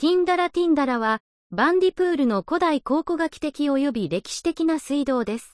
ティンダラは、バンディプールの古代考古学的及び歴史的な水道です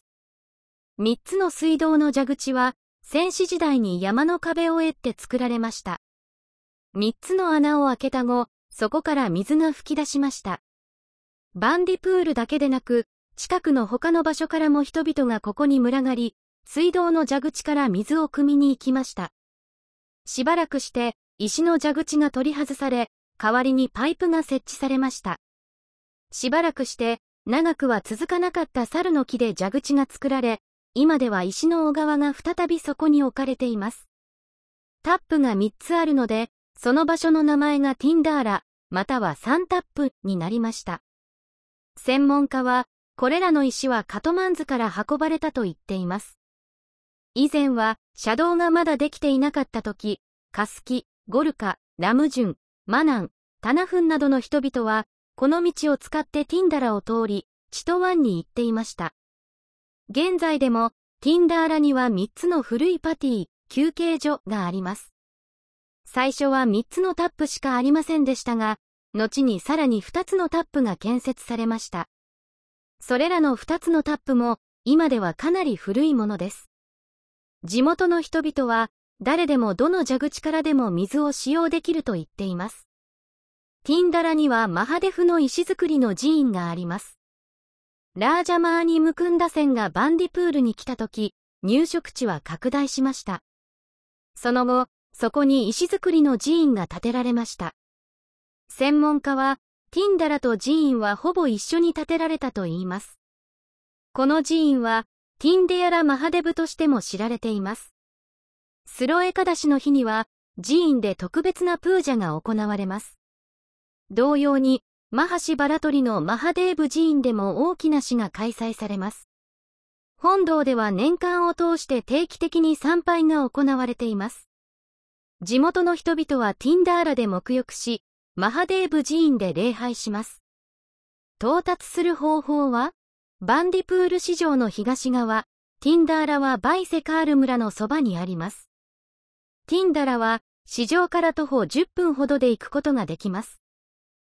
。3つの水道の蛇口は、先史時代に山の壁を得って作られました。3つの穴を開けた後、そこから水が噴き出しました。バンディプールだけでなく、近くの他の場所からも人々がここに群がり、水道の蛇口から水を汲みに行きました。しばらくして、石の蛇口が取り外され、代わりにパイプが設置されました。しばらくして、長くは続かなかった猿の木で蛇口が作られ、今では石の小川が再びそこに置かれています。タップが3つあるので、その場所の名前がティンダーラ、またはサンタップになりました。専門家は、これらの石はカトマンズから運ばれたと言っています。以前は、車道がまだできていなかった時、カスキ、ゴルカ、ラムジュン、マナン、タナフンなどの人々は、この道を使ってティンダラを通り、チトワンに行っていました。現在でも、ティンダーラには3つの古いパティ、休憩所があります。最初は3つのタップしかありませんでしたが、後にさらに2つのタップが建設されました。それらの2つのタップも、今ではかなり古いものです。地元の人々は、誰でもどの蛇口からでも水を使用できると言っています。ティンダラにはマハデフの石造りの寺院があります。ラージャマーニ・ムクンダセンがバンディプールに来た時、入植地は拡大しました。その後、そこに石造りの寺院が建てられました。専門家は、ティンダラと寺院はほぼ一緒に建てられたといいます。この寺院は、ティンデヤラ・マハデブとしても知られています。スロエカダシの日には、寺院で特別なプージャが行われます。同様に、マハシバラトリのマハデーブ寺院でも大きな詩が開催されます。本堂では年間を通して定期的に参拝が行われています。地元の人々はティンダーラで沐浴し、マハデーブ寺院で礼拝します。到達する方法は、バンディプール市場の東側、ティンダーラはバイセカール村のそばにあります。ティンダラは市場から徒歩10分ほどで行くことができます。